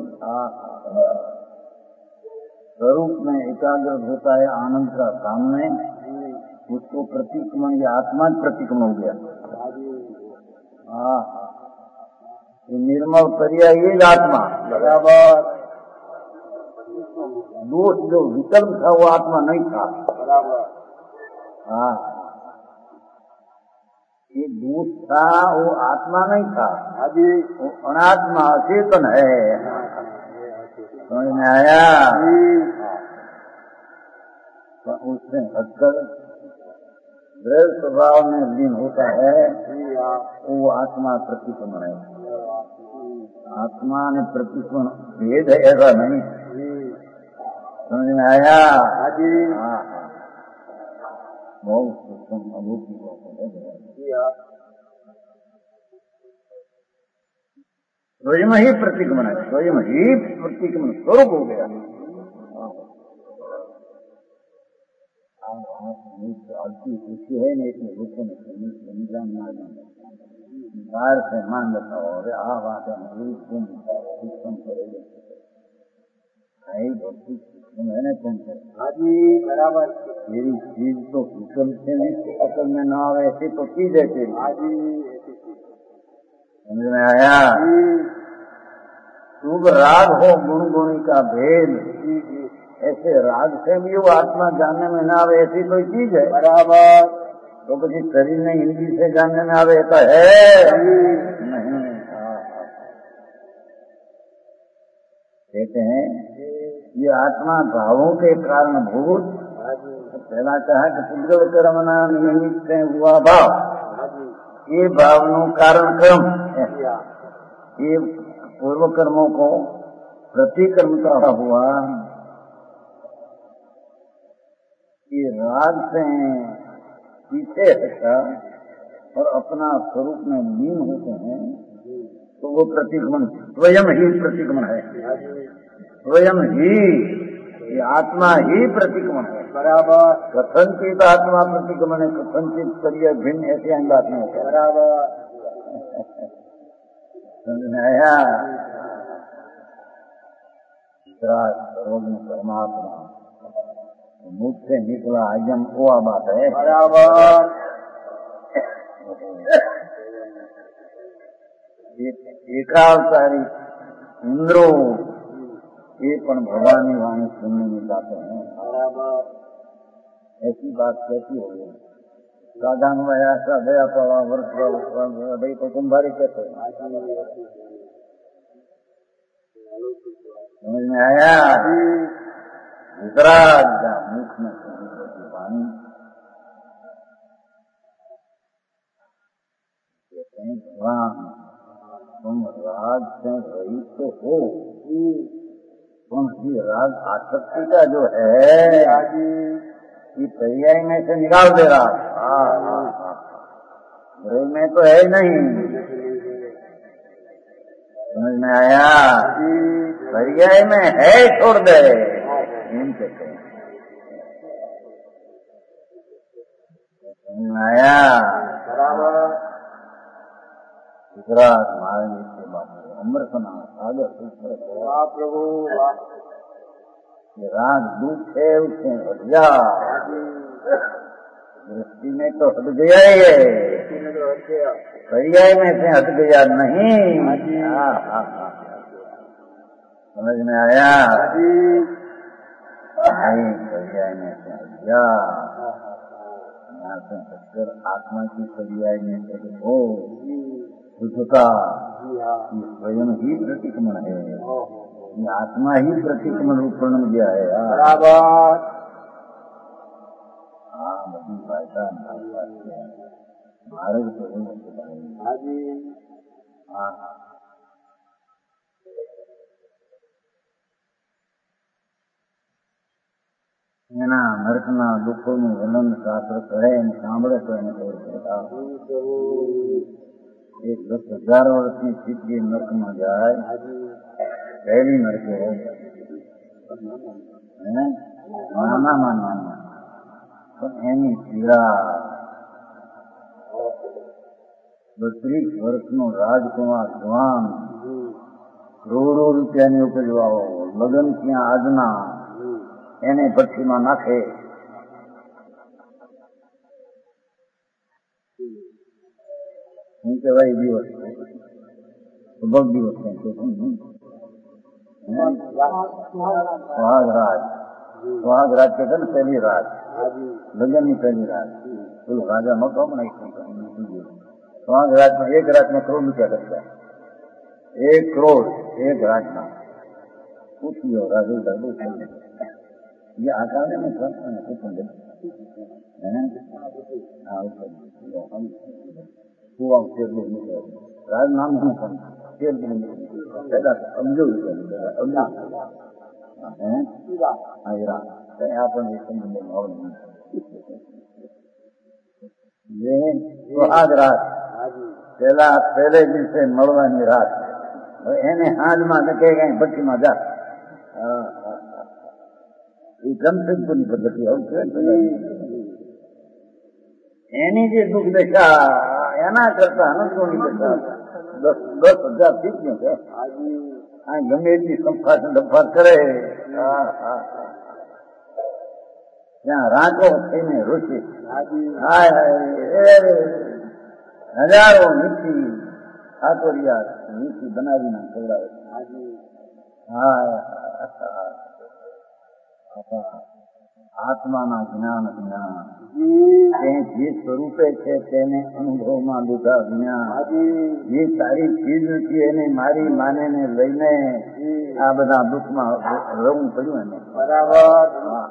स्वरूप में एकाग्र होता है आनंद का सामने, उसको प्रतिक्रमण या आत्मा प्रतिक्रमण हो गया। हाँ ये निर्मल पर्याय ये आत्मा। बराबर। दोष जो विकल्प था वो आत्मा नहीं था। बराबर। हाँ ये दोष था वो आत्मा नहीं था। अभी वो अनात्मा अचेतन है। समझ में आया? तो उससे हटकर गृह स्वभाव में लीन होता है, वो आत्मा प्रतिक्रमण है। आत्मा ने प्रतिक्रमण भेद है ऐसा नहीं। समझ में आया? हाँ हाँ बहुत सूक्ष्म अभूति स्वयं ही प्रतिक्रमण है, स्वयं ही प्रतिक्रमण स्वरूप हो गया। आलती खुशी है नहीं इतने रूपों में बाहर से मान बताओ। अरे आ बात है तुम सूक्ष्म करोगे भक्ति सूक्ष्म है ना तुम। हाजी बराबर। मेरी चीज तो सूक्ष्म से नहीं अकल में ना आवे ऐसी तो चीज है तेरी। हाजी समझ में आया? शुभ राग हो गुण गुणी का भेद, ऐसे राग से भी वो आत्मा जानने में ना आवे ऐसी कोई चीज है। बराबर। तो किसी शरीर में हिंदी से जानने में आवे ऐसा है नहीं। कहते हैं ये आत्मा भावों के कारण भूत। पहला कहा कि पुद्गल कर्मना निमित्त से हुआ भाव, ये भावनों कारण कर्म, ये पूर्व कर्मों को प्रतिकर्मता हुआ। ये राग से पीछे हटा और अपना स्वरूप में लीन होते हैं तो वो प्रतिक्रमण स्वयं ही प्रतिक्रमण है। स्वयं ही ये आत्मा ही प्रतिक्रमण है। बराबर। कथनचित आत्मा प्रतिक्रमण है, कथनचित करिए भिन्न ऐसे हम बात नहीं होता। बराबर। समझ में आया? परमात्मा मुख से निकला आयम वो बात है। बराबर। एकावतारी इंद्रो ये पण भगवानी वाणी सुनने में जाते हैं। बराबर। ऐसी बात कैसी हो गई? साधारण में ऐसा दया पड़ा वर्ष तो कुंभारी कहते हैं। समझ में आया? दूसरा मुख में की वाणी कहते हैं भगवान तुम राग से रहित तो हो, तुम ही राग आसक्ति का जो है ये पर्याय में से निकाल दे रहा। बुरे में तो है नहीं। समझ में आया? पर्याय में है छोड़ दे कहते हैं। समझ में आया? बराबर। दूसरा हमारे लिए बात अमृतना सागर सूत्र प्रभु राग दुख है उससे हट जा। दृष्टि में तो हट गया ही है, पर्याय में से हट गया नहीं। हाँ हाँ हाँ समझ में आया? जी नहीं पर्याय में क्या अक्सर आत्मा की पर्याय में हो शुद्धता ये स्वयं ही प्रतिक्रमण है। ये आत्मा ही प्रतिक्रमण रूपण दिया है। बराबर। हाँ बड़ी भाषा मार्ग तो है। हाँ એના નરકના દુઃખોનું વર્ણન શાસ્ત્ર કરે અને સાંભળે તો એને ખબર પડે એક દસ હજાર વર્ષની સ્થિતિ નરકમાં જાય પહેલી નરકે નાનામાં નાના પણ એની પીડા બત્રીસ વર્ષનો રાજકુમાર જવાન કરોડો રૂપિયાની ઉપજવાઓ લગ્ન ત્યાં આજના એને ભઠ્ઠીમાં નાખે શું કહેવાય દિવસ સુભગ દિવસ સુહાગરાજ સુહાગરાજ કે છે ને પહેલી રાત લગ્નની પહેલી રાત પેલું રાજા નતો પણ સુહાગરાજમાં એક રાતમાં કરોડ રૂપિયા ખર્ચા એક કરોડ એક રાતના પૂછ્યો રાજુ દાદુ ये आकार में मैं समझता हूँ कुछ समझे हुआ शेर बोलने का राज नाम है शेर बोलने पहला अब्दुल अब्दुल है आयरा यहाँ पर समझने और ये सुहाग रात पहला पहले दिन से મળવાની રાત એને હાજમાં કે કઈ ભઠ્ઠીમાં જા એ ગમતની પદ્ધતિ એની જે દુઃખ દશા એના કરતા અનંતોની દશા દસ દસ હજાર ફીટની છે આ ગમે એટલી સંફાટ ડફાટ કરે ત્યાં રાંકો થઈને રોશે હજારો મીઠી ઠાકોરિયા મીઠી બનાવીને ખવડાવે હા આત્માના જ્ઞાન જ્ઞાન જે સ્વરૂપે છે તેને અનુભવમાં લીધા જ્ઞાન જે તારી ચીજ નથી એને મારી માને ને લઈને આ બધા દુઃખમાં રહેવું પડ્યું એને બરાબર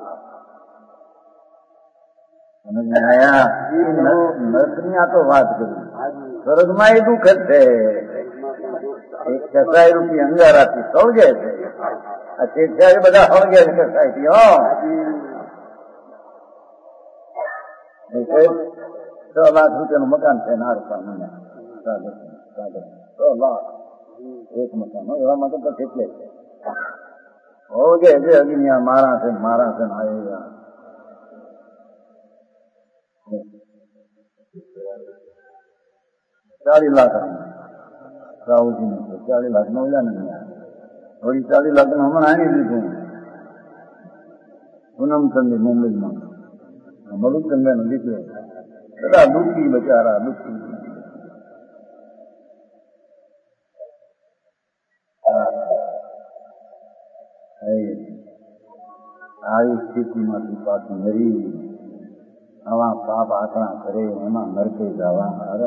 સમજ આયા નરકની આ તો વાત કરી સ્વર્ગમાં એ દુઃખ જ છે એક કસાઈ રૂપી અંગારાથી સૌ જાય છે અત્યારે બધા હળગે કસાઈ હો છ લાખ રૂપિયાનું મકાન છે ના રૂપિયા મને છ લાખ એક મકાન હોય એવા માટે તો કેટલે છે હળગે છે હજી મારા છે મારા છે આવ્યા ચાલીસ લાખ રાહુજી ચાલીસ લાખ નો ને વળી ચાલીસ લાખ નું હમણાં આની દીધું પૂનમચંદ મુંબઈમાં મધુચંદ્ર નો દીકરો બધા દુઃખી બચારા દુઃખી આવી સ્થિતિમાંથી પાછું મરી આવા પાપ આકડા કરે એમાં નરકે જવા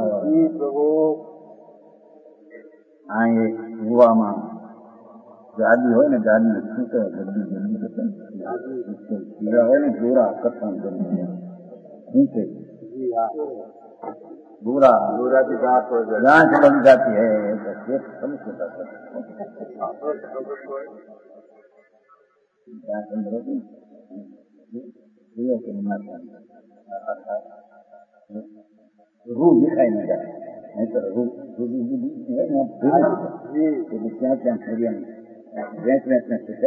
આ એક કુવામાં ગાડી હોય ને ગાડી શું કહે ગરબી ગરબી પીડા હોય ને જોરા આકર્ષણ કરીને શું છે बुरा बुरा की बात हो जाए जांच बन जाती है रूह दिखाई नहीं जाए नहीं तो रूह क्या क्या वेच वेच में से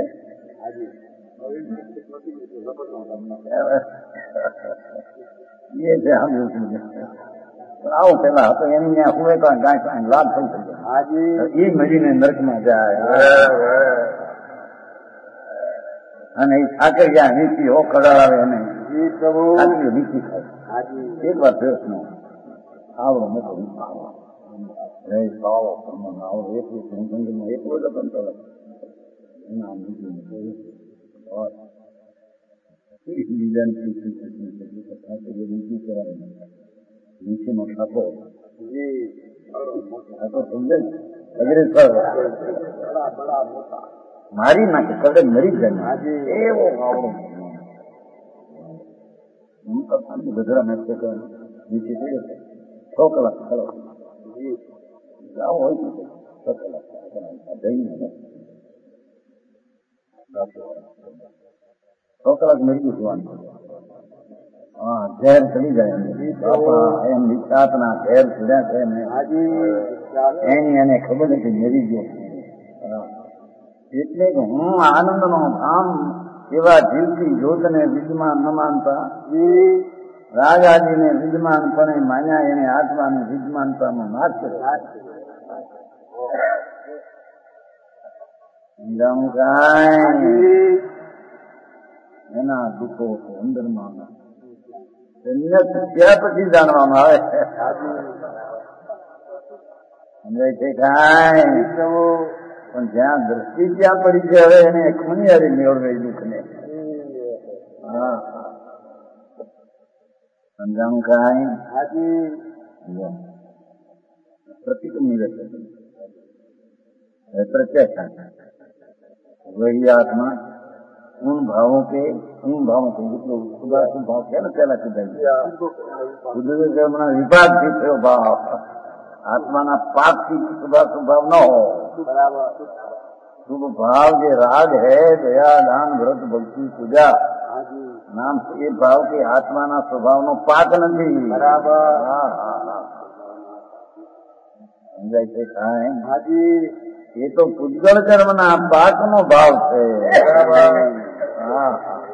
ये છે हम આવો પેલા હતો એની ત્યાં હુએ તો ગાય કાંઈ લાભ થઈ શકે એ મરીને નરકમાં જાય અને એ થાકે ગયા નીચી હો કડાવે એને આટલી નીચી ખાય એક વાર પ્રશ્ન આવડો મોટો રે સાવો આવડો એટલું જંગલમાં એટલો જ બંધ नाम और लीलन की कथा तो ये नीति करा नीचे में ठाको जी ठाको समझे अग्रेसर मारी ना के कड़े मरी जाने एवो गावड़ो उनका पानी गजरा में से कर नीचे चले ठोकला खड़ो जी जाओ हो ठोकला दही है ठोकला मेरी दुकान हाँ जहर चली जाए बापा एम विचातना जहर छुड़ा थे मैं एनी એને ખબર નથી મેરી જો એટલે કે હું આનંદનો ધામ એવા જીવતી જ્યોતને વિદ્યમાન ન માનતા રાજાજીને વિદ્યમાનપણે માન્યા એને આત્માની વિદ્યમાનતામાં નાશ કર્યો સમજાવું કાંઈ એના દુઃખો અંદરમાં જન્નત ત્યાં પછી જાણવામાં આવે સમજાય છે કાંઈ પણ જ્યાં દ્રષ્ટિ ત્યાં પડી છે હવે એને ખુનિયારી મેળવે દુઃખને હા સમજાવું કાંઈ પ્રતિક્રમની વ્યક્તિ प्रत्यक्ष वही आत्मा उन भावों के उन भावों के खुदा के भाव क्या ना पहला खुद विपाक थी थो भाव आत्मा ना पाप की खुदा स्वभाव न हो शुभ भाव जो राग है दया दान व्रत भक्ति पूजा नाम ये भाव के आत्मा ना स्वभाव नो पाक नहीं बराबर हाँ हाँ हाँ समझाइए खाए हाजी ये तो पुद्गल कर्म ना पाक नो भाव है हाँ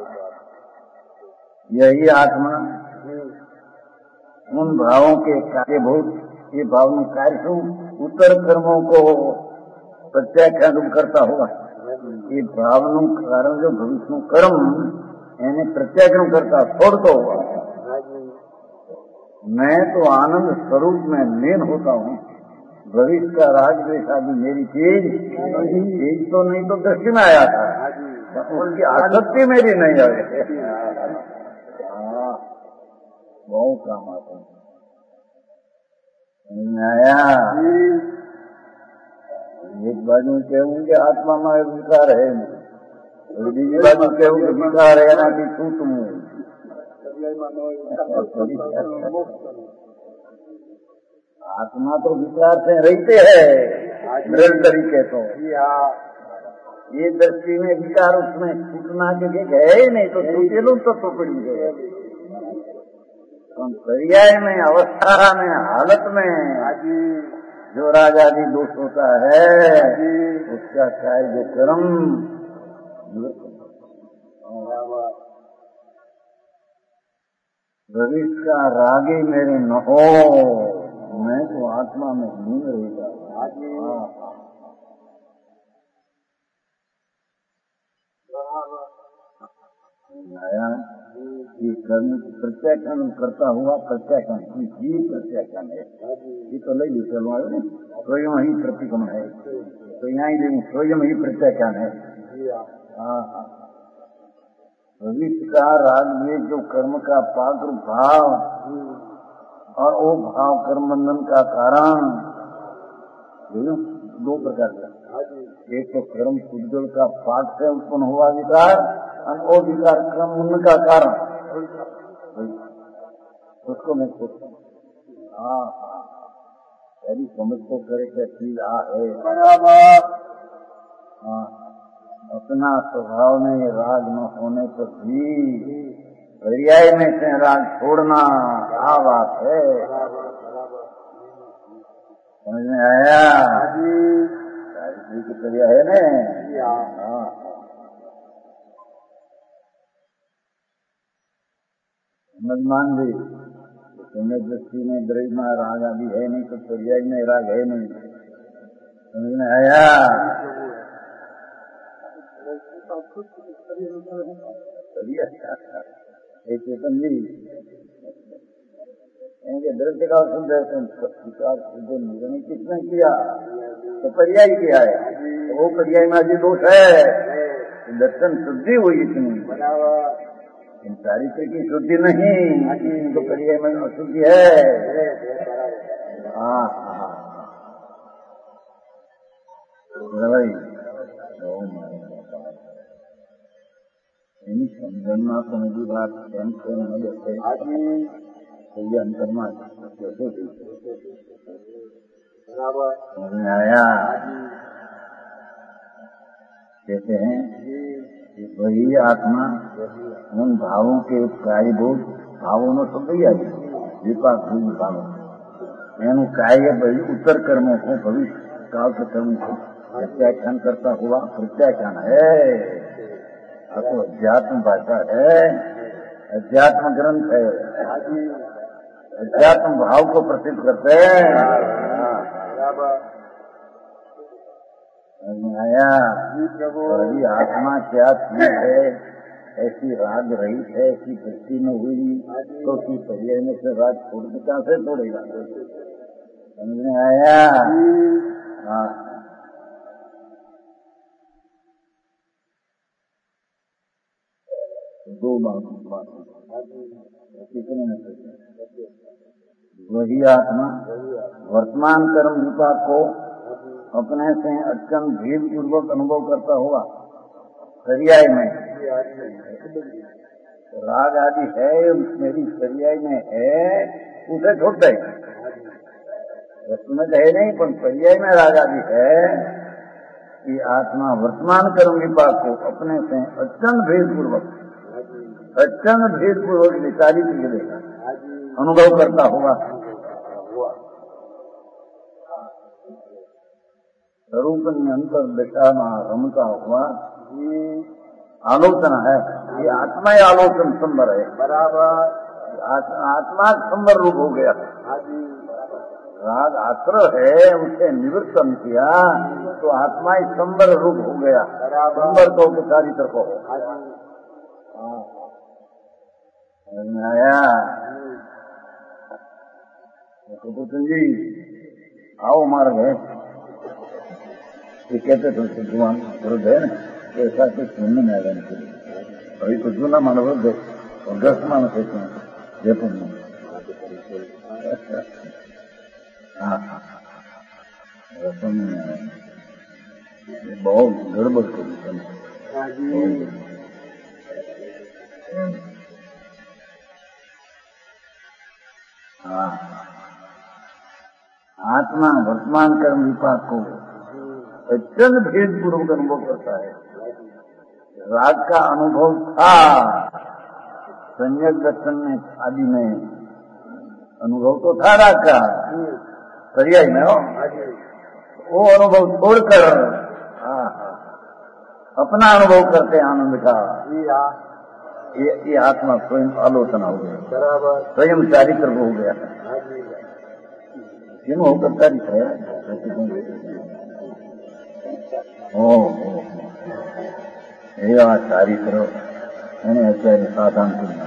यही आत्मा उन भावों के कार्य बहुत ये भाव में कार्य शू उत्तर कर्मों को प्रत्याख्यान करता हुआ ये भाव नु कारण जो भविष्य नु कर्म એને प्रत्याख्यान करता छोड़ता हुआ मैं तो आनंद स्वरूप में लीन होता हूँ भविष्य का राग द्वेष आदि मेरी चीज चीज तो नहीं तो दृष्टि में आया था उनकी आसक्ति मेरी नहीं आई बहुत काम आता आया एक बाजू कहूँ कि आत्मा में विकार है और बीजी बाजू कहूँ कि विकार है ना कि छूट मुँह आत्मा तो विचार से रहते हैं दृढ़ तरीके तो ये दृष्टि में विचार उसमें छूटना के है ही नहीं तो छूटेलू तो तो पड़ी गए पर्याय में अवस्था में हालत में जो राजादी दोष होता है उसका कार्य जो कर्म भविष्य का रागे मेरे न हो मैं तो आत्मा में लीन रहेगा आया ये कर्म प्रत्याख्यान करता हुआ प्रत्याख्यान ही प्रत्याख्यान है ये तो नहीं चलो आयो स्वयं ही प्रतिक्रमण है तो यहाँ ही स्वयं ही प्रत्याख्यान है हाँ हाँ भविष्य का राग में जो कर्म का पात्र भाव और वो भाव कर्म बंधन का कारण दो प्रकार का एक तो कर्म पुद्गल का पाठ से उत्पन्न हुआ विकार और वो विकार कर्म उनका कारण उसको मैं सोचता हूँ हाँ हाँ यदि समझ को करे क्या चीज आ है हाँ अपना स्वभाव में राग न होने पर भी पर्याय में से राग छोड़ना क्या बात है समझ में आया की पर्याय है ना हाँ समझ मान ली तुम्हें दृष्टि में द्रव्य में राग आदि है नहीं तो पर्याय में राग है नहीं समझ में आया चेतन जी दृश्य का शुद्ध विचार शुद्ध निर्णय किसने किया तो पर्याय किया है वो पर्याय में हજી दोष है, दर्शन शुद्धि हुई इतनी, चारित्र की शुद्धि नहीं, तो पर्याय में अशुद्धि है। हाँ हाँ भाई એની સમજણમાં સમજી વાત એમ કેમ ન બેસે તો ये अंतरमा कैसे समझ में आया। कहते हैं कि वही आत्मा उन भावों के कार्यभूत भावों નો શબ્દ વિપાક ભાવો એનું કાર્ય उत्तर कर्मों को भविष्य काल के कर्म को प्रत्याख्यान करता हुआ प्रत्याख्यान है। तो अध्यात्म भाषा है, अध्यात्म ग्रंथ है, अध्यात्म भाव को प्रसिद्ध करते हैं। आया वही आत्मा क्या चीज है, ऐसी राग रहित है, ऐसी दृष्टि में हुई तो की पर्याय में से राग छोड़ के कहाँ से तोड़ेगा। समझ में आया। हाँ दो बात वही आत्मा वर्तमान कर्म विपाक को अपने से अत्यंत भीड़ पूर्वक अनुभव करता हुआ पर्याय में राग आदि है मेरी पर्याय में है उसे छोड़ दे। उसमें है नहीं पर पर्याय में राग आदि है कि आत्मा वर्तमान कर्म विपाक को अपने से अत्यंत भीड़ पूर्वक अत्यंत भेद पूर्वक निकाली मिलेगा अनुभव करता हुआ स्वरूप अंतर दिशा में रमता हुआ ये आलोचना है। ये आत्मा ही आलोचन संबर है, बराबर आत्मा संबर रूप हो गया। राग आश्रय है उसे निवृत्तन किया तो आत्मा ही संबर रूप हो गया। संबर तो चारित्र को आया। कपूरचंद जी आओ मार्ग है ये कहते थे भगवान विरुद्ध है ना ऐसा कुछ सुनने में आया अभी कुछ जूना मानव और दस मानव कहते हैं जयपुर में। हाँ समझ में आया बहुत गड़बड़ करी। हाँ आत्मा वर्तमान कर्म विपाक को अत्यंत भेद पूर्वक अनुभव करता है। राग का अनुभव था संयक दर्शन में आदि में अनुभव तो था राग का पर्याय में हो वो अनुभव छोड़कर हाँ अपना अनुभव करते आनंद का ये, ये आत्मा स्वयं आलोचना हो गया, स्वयं चारित्र हो गया। क्यों होकर चारित्र है ओ ये चारित्र मैंने आचार्य साधन करना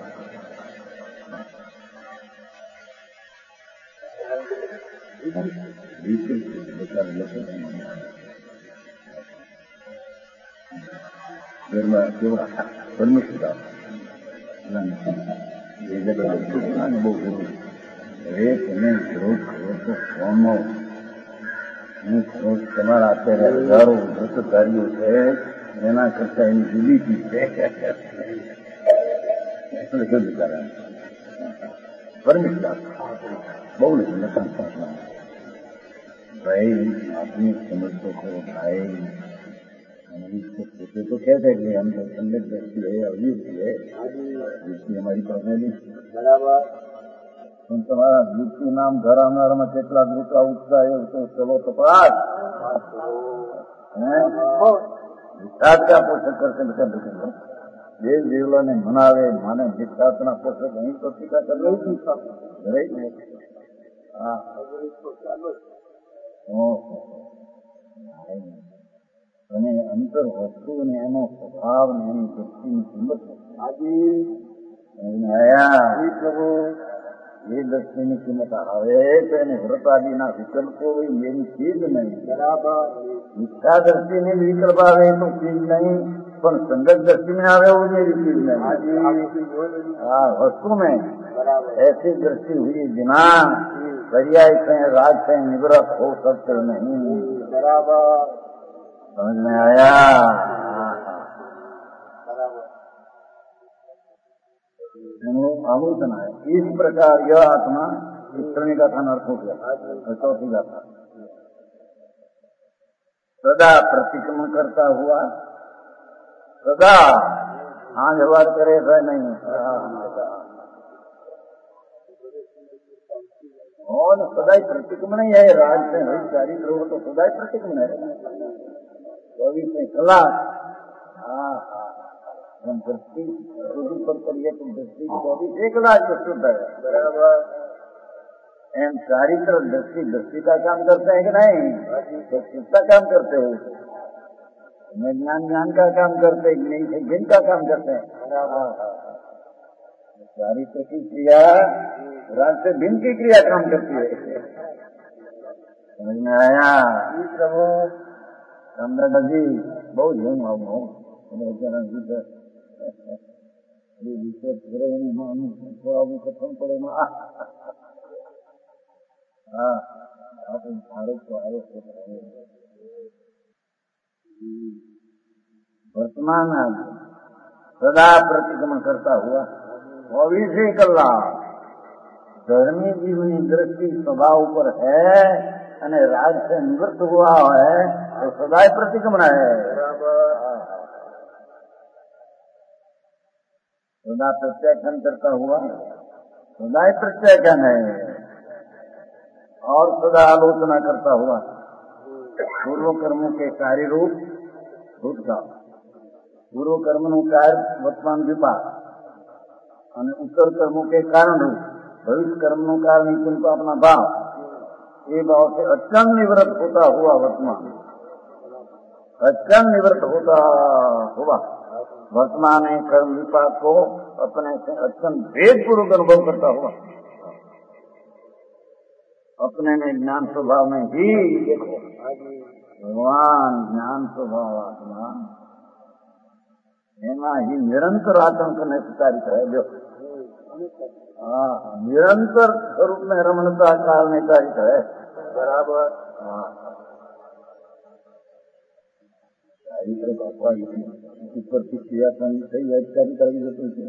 परमिशन ये जगह बहुत जरूरी है। તમે વિરોધ કરો તો કોનો હું વિરોધ તમારા અત્યારે હજારો વૃત્તધારીઓ છે એના કરતા એની જુદી ચીજ છે પરમિશન બહુ લખન ભાઈ આપની સમજતો ખરો ભાઈ तो कहते हैं कि हम संगत व्यक्ति है अभियुक्त है जिसकी हमारी पर्सनली बराबर तुम तुम्हारा युक्ति नाम घर आनार में કેટલા दूसरा उत्साह है तो चलो तो पास विख्यात का पोषक करके बेटा देखेंगे देव देवला ने मनावे माने विख्यात ना पोषक वहीं तो टीका कर रही थी। हाँ અને અંતર વસ્તુ ને એનો સ્વભાવ ને એની વૃત્તિની કિંમત આજે આયા પ્રભુ ये दृष्टिની કિંમત આવે તો એને વ્રતાદિના વિકલ્પો હોય એની ચીજ નહીં. બરાબર. મિથ્યા દ્રષ્ટિને વિકલ્પ આવે તો ચીજ નહીં, પણ સંગત दृष्टि में आवे वो मेरी चीज नहीं. हाँ, वस्तु में ऐसी दृष्टि हुई बिना पर्याय से राग से निवृत्त हो सकते नहीं. बराबर. समझ में आया? आलोचना है इस प्रकार यह आत्मा ईश्वरी का था अर्थ हो गया. चौथी गाथा सदा प्रतिक्रमण करता हुआ सदा हाँ व्यवहार करे ऐसा नहीं. और सदा ही प्रतिक्रमण ही है. राज से भाई चारित्र हो तो सदा ही प्रतिक्रमण है. चौबीस में कलाक. हाँ हाँ हम दृष्टि पर करिए तो दृष्टि चौबीस एक लाख शुद्ध है. बराबर. एम चारित्र दृष्टि दृष्टि का काम करते हैं कि नहीं? तो किसका काम करते हो? मैं ज्ञान ज्ञान का काम करते नहीं, जिन का काम करते हैं. चारित्र की क्रिया राज से भिन्न की क्रिया काम करती है. समझ में आया? प्रभु रामदादा जी बहुत झूम हो कथन पड़े हाँ भारत को आए वर्तमान सदा प्रतिक्रमण करता हुआ चौबीस कलाक धर्मी जीवनी दृष्टि स्वभाव पर है અને राग से निवृत्त हुआ है तो सदा प्रतिक्रमण है. सदा प्रत्याख्यान करता हुआ सदा प्रत्याख्यान है और सदा आलोचना करता हुआ पूर्व कर्मों के कार्य रूप भूत का पूर्व कर्म નું कार्य वर्तमान विपाक અને उत्तर कर्मों के कारण रूप भविष्य कर्म નું कारण इनको अपना भाव ये भाव से अचंग निवृत्त होता हुआ वर्तमान अचंग निवृत्त होता हुआ वर्तमान कर्म विपाक को अपने से अत्यंत भेद पूर्वक अनुभव करता हुआ अपने में ज्ञान स्वभाव में ही देखो भगवान ज्ञान स्वभाव आत्मा एमा ही निरंतर आचरण करने से तारीख है. जो हाँ निरंतर स्वरूप में रमणता काल में तारीख है. बराबर. हाँ प्रतिक्रिया सही अधिकारी करेगी तो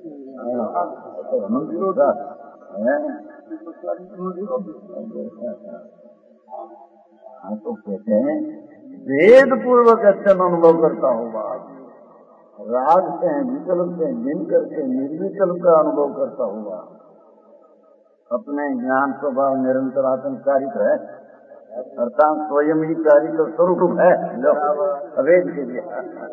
हाँ तो कहते हैं वेद पूर्वक अत्यंत अनुभव करता होगा. राग से विकल्प से जिन करके निर्विकल्प का अनुभव करता हुआ अपने ज्ञान स्वभाव निरंतर आत्मकारिक है अर्थात स्वयं ही कार्य का स्वरूप है अवेद के लिए.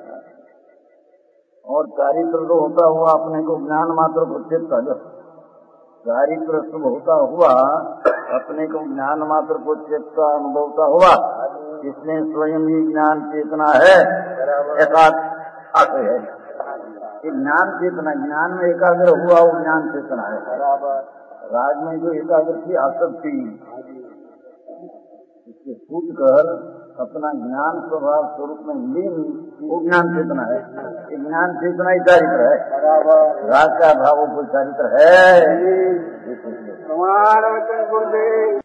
और चारित्र तो होता हुआ अपने को ज्ञान मात्र को चेतता जो चारित्र शुभ होता हुआ अपने को ज्ञान मात्र को चेतता अनुभवता हुआ इसलिए स्वयं ही ज्ञान चेतना है. है ज्ञान चेतना ज्ञान में एकाग्र हुआ वो ज्ञान चेतना है. राज में जो एकाग्र थी आसक्ति इसके फूट कर अपना ज्ञान स्वभाव स्वरूप में लीन वो ज्ञान चेतना है. ज्ञान चेतना ही चारित्र है. राग का भाव कोई चारित्र है.